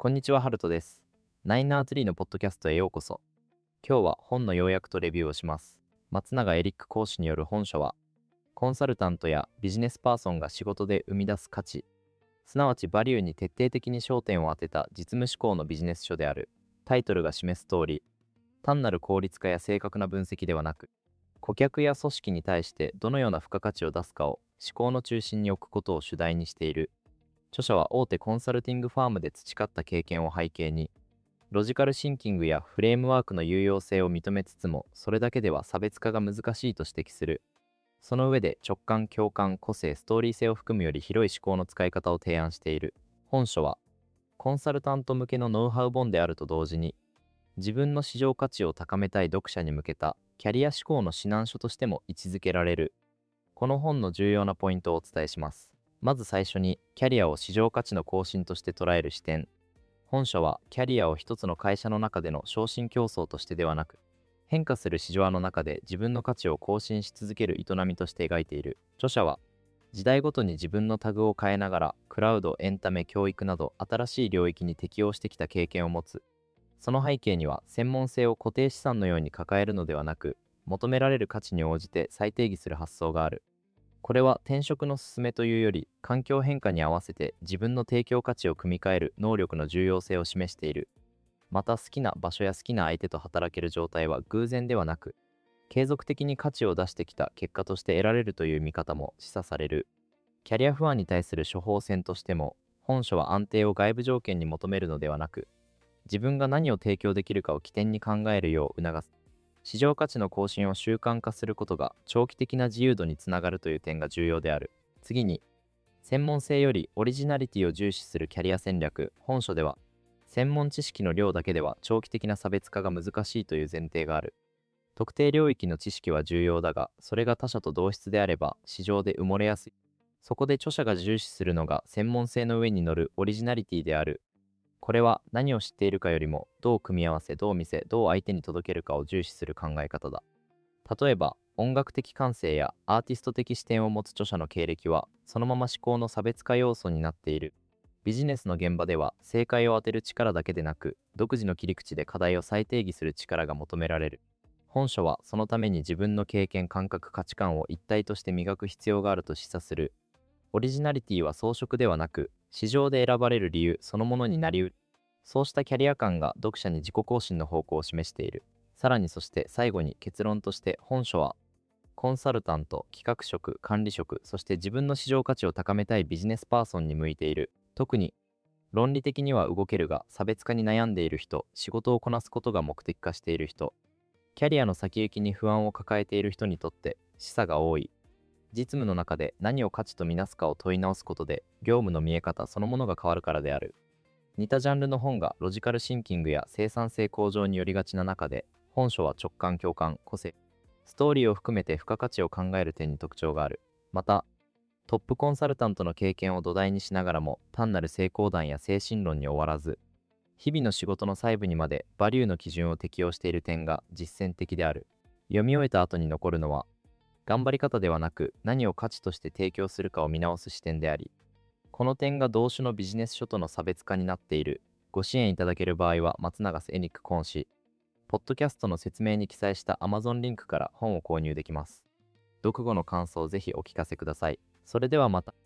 こんにちは、ハルトです。ナインナーツリーのポッドキャストへようこそ。今日は本の要約とレビューをします。松永エリック講師による本書は、コンサルタントやビジネスパーソンが仕事で生み出す価値、すなわちバリューに徹底的に焦点を当てた実務思考のビジネス書である。タイトルが示す通り、単なる効率化や正確な分析ではなく、顧客や組織に対してどのような付加価値を出すかを思考の中心に置くことを主題にしている。著者は大手コンサルティングファームで培った経験を背景に、ロジカルシンキングやフレームワークの有用性を認めつつも、それだけでは差別化が難しいと指摘する。その上で直感、共感、個性、ストーリー性を含むより広い思考の使い方を提案している。本書は、コンサルタント向けのノウハウ本であると同時に、自分の市場価値を高めたい読者に向けたキャリア思考の指南書としても位置づけられる。この本の重要なポイントをお伝えします。まず最初に、キャリアを市場価値の更新として捉える視点。本書は、キャリアを一つの会社の中での昇進競争としてではなく、変化する市場の中で自分の価値を更新し続ける営みとして描いている。著者は、時代ごとに自分のタグを変えながら、クラウド、エンタメ、教育など新しい領域に適応してきた経験を持つ。その背景には、専門性を固定資産のように抱えるのではなく、求められる価値に応じて再定義する発想がある。これは転職の勧めというより、環境変化に合わせて自分の提供価値を組み替える能力の重要性を示している。また、好きな場所や好きな相手と働ける状態は偶然ではなく、継続的に価値を出してきた結果として得られるという見方も示唆される。キャリア不安に対する処方箋としても、本書は安定を外部条件に求めるのではなく、自分が何を提供できるかを起点に考えるよう促す。市場価値の更新を習慣化することが長期的な自由度につながるという点が重要である。次に、専門性よりオリジナリティを重視するキャリア戦略。本書では、専門知識の量だけでは長期的な差別化が難しいという前提がある。特定領域の知識は重要だが、それが他者と同質であれば市場で埋もれやすい。そこで著者が重視するのが専門性の上に乗るオリジナリティである。これは何を知っているかよりも、どう組み合わせ、どう見せ、どう相手に届けるかを重視する考え方だ。例えば、音楽的感性やアーティスト的視点を持つ著者の経歴は、そのまま思考の差別化要素になっている。ビジネスの現場では、正解を当てる力だけでなく、独自の切り口で課題を再定義する力が求められる。本書は、そのために自分の経験、感覚、価値観を一体として磨く必要があると示唆する。オリジナリティは装飾ではなく、市場で選ばれる理由そのものになりうる。そうしたキャリア感が読者に自己更新の方向を示している。さらにそして最後に結論として本書は、コンサルタント、企画職、管理職、そして自分の市場価値を高めたいビジネスパーソンに向いている。特に、論理的には動けるが差別化に悩んでいる人、仕事をこなすことが目的化している人、キャリアの先行きに不安を抱えている人にとって示唆が多い。実務の中で何を価値とみなすかを問い直すことで、業務の見え方そのものが変わるからである。似たジャンルの本がロジカルシンキングや生産性向上によりがちな中で、本書は直感、共感、個性、ストーリーを含めて付加価値を考える点に特徴がある。また、トップコンサルタントの経験を土台にしながらも、単なる成功談や精神論に終わらず、日々の仕事の細部にまでバリューの基準を適用している点が実践的である。読み終えた後に残るのは、頑張り方ではなく何を価値として提供するかを見直す視点であり、この点が同種のビジネス書との差別化になっている。ご支援いただける場合は、松永瀬エニック講師、ポッドキャストの説明に記載した Amazon リンクから本を購入できます。読後の感想をぜひお聞かせください。それではまた。